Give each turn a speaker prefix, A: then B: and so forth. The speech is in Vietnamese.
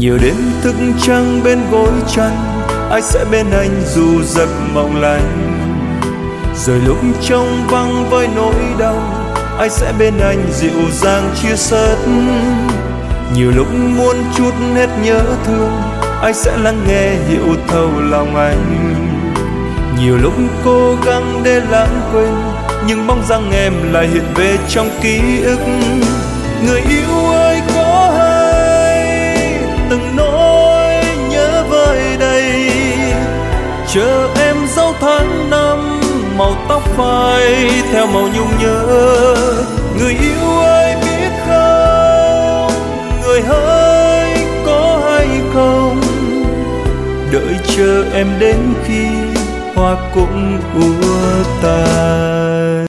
A: Nhiều đêm thức trắng bên gối chăn, ai sẽ bên anh dù giấc mộng lành. Rồi lúc trông vắng với nỗi đau, ai sẽ bên anh dịu dàng chia sớt. Nhiều lúc muốn chút hết nhớ thương, ai sẽ lắng nghe hiểu thấu lòng anh. Nhiều lúc cố gắng để lãng quên, nhưng mong rằng em lại hiện về trong ký ức. Người yêu ơi có hay từng nỗi nhớ vơi đầy, chờ em dấu tháng năm màu tóc phai theo màu nhung nhớ. Người yêu ơi biết không, người hỡi có hay không, đợi chờ em đến khi hoa cũng úa tàn.